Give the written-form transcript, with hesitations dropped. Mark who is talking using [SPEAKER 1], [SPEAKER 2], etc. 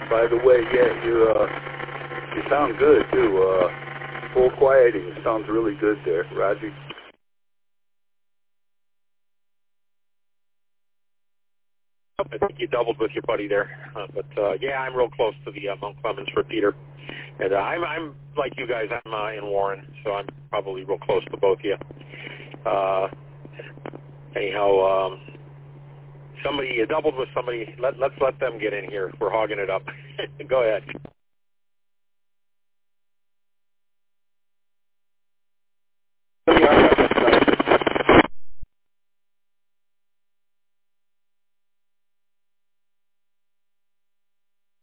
[SPEAKER 1] By the way, yeah, you sound good too. Full quieting sounds really good there, Raji.
[SPEAKER 2] I think you doubled with your buddy there, but yeah, I'm real close to the Mount Clemens for Peter, and I'm like you guys. I'm in Warren, so I'm probably real close to both of you. Anyhow, somebody you doubled with somebody. Let's let them get in here. We're hogging it up. Go ahead.